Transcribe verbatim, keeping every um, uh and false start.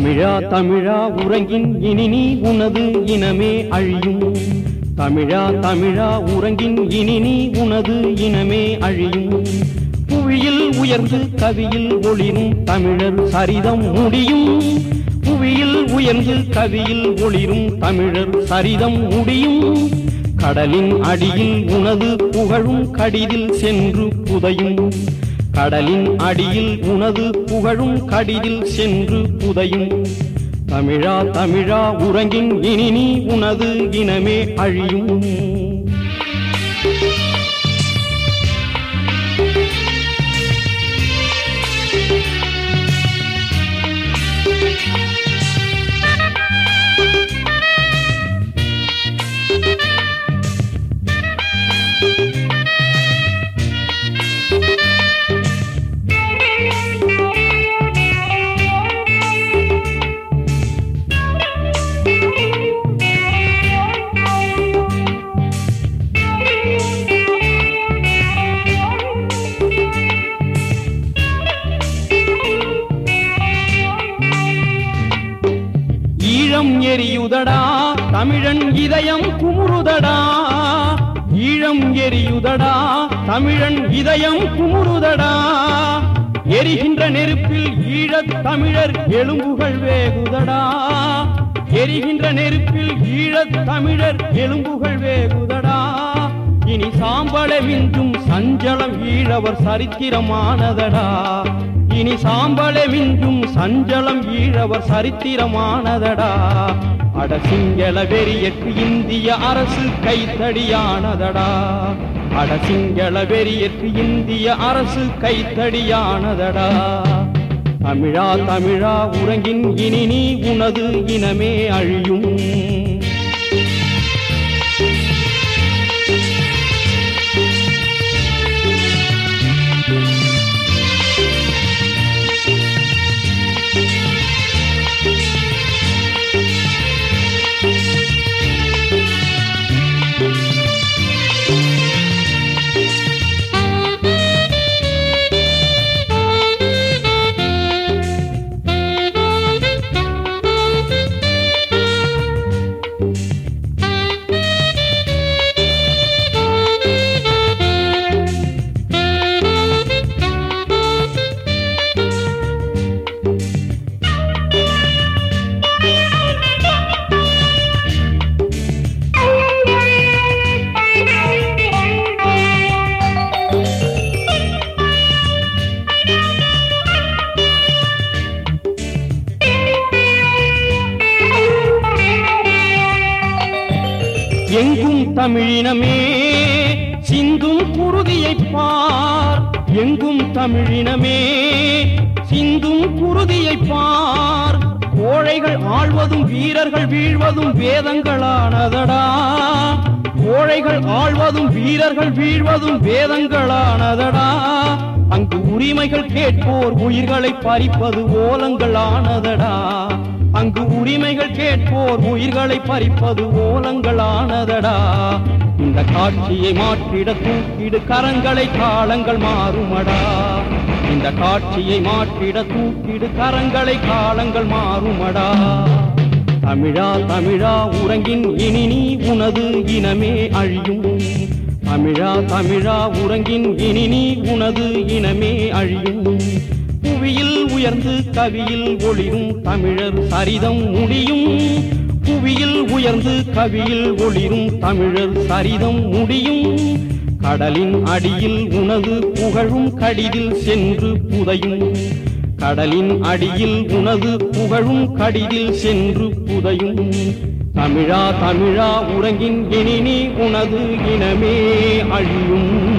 தமிழா தமிழா உறங்கின் இனி நீ உனது இனமே அழியும். தமிழா தமிழா உறங்கின் இனி நீ உனது இனமே அழியும். புவியில் உயர்ந்து கவியில் ஒளிரும் தமிழர் சரிதம் முடியும். புவியில் உயர்ந்து கவியில் ஒளிரும் தமிழர் சரிதம் முடியும். கடலின் அடியில் உனது புகழும் கடிதில் சென்று புதையும். கடலின் அடியில் உனது புகழும் கடிதில் சென்று புதையும். தமிழா தமிழா உறங்கின் இனி நீ உனது இனமே அழியும். ஈழம் எரியுதடா தமிழன் இதயம் குமுறுதடா. ஈழம் எரியுதடா தமிழன் இதயம் குமுறுதடா. எரிகின்ற நெருப்பில் ஈழத் தமிழர் எலும்புகள் வேகுதடா. எரிகின்ற நெருப்பில் ஈழத் தமிழர் எலும்புகள் வேகுதடா. இனி சாம்பலை மிஞ்சும் சஞ்சலம் ஈழவர் சரித்திரமானதடா. இனி சாம்பலை மிஞ்சும் சஞ்சலம் ஈழவர் சரித்திரமானதடா. அட சிங்கள வெறியற்கு இந்திய அரசு கைத்தடியானதடா. அட சிங்கள வெறியற்கு இந்திய அரசு கைத்தடியானதடா. தமிழா தமிழா உறங்கின் இனி நீ உனது இனமே அழியும். எங்கும் தமிழினமே சிந்தும் குருதியை பார். எங்கும் தமிழினமே சிந்தும் குருதியை பார். கோழைகள் ஆள்வதும் வீரர்கள் வீழ்வதும் வேதங்களானதடா. கோழைகள் ஆள்வதும் வீரர்கள் வீழ்வதும் வேதங்களானதடா. அங்கு உரிமைகள் கேட்போர் உயிர்களை பறிப்பது ஓலங்களானதடா. அங்கு உரிமைகள் கேட்போர் உயிர்களை பறிப்பது ஓலங்களானதடா. இந்த காட்சியை மாற்றிட தூக்கிடு கரங்களை காலங்கள் மாறுமடா. இந்த காட்சியை மாற்றிட தூக்கிடு கரங்களை காலங்கள் மாறுமடா. தமிழா தமிழா உறங்கின் இனி நீ உனது இனமே அழியும். தமிழா தமிழா உறங்கின் இனி நீ உனது இனமே அழியும். புவியில் உயர்ந்து கவியில் ஒளிரும் தமிழர் சரிதம் முடியும். புவியில் உயர்ந்து கவியில் ஒளிரும் தமிழர் சரிதம் முடியும். கடலின் அடியில் உனது புகழும் கடிதில் சென்று புதையும். கடலின் அடியில் உனது புகழும் கடிதில் சென்று புதையும். தமிழா தமிழா உறங்கின் இனி நீ உனது இனமே அழியும்.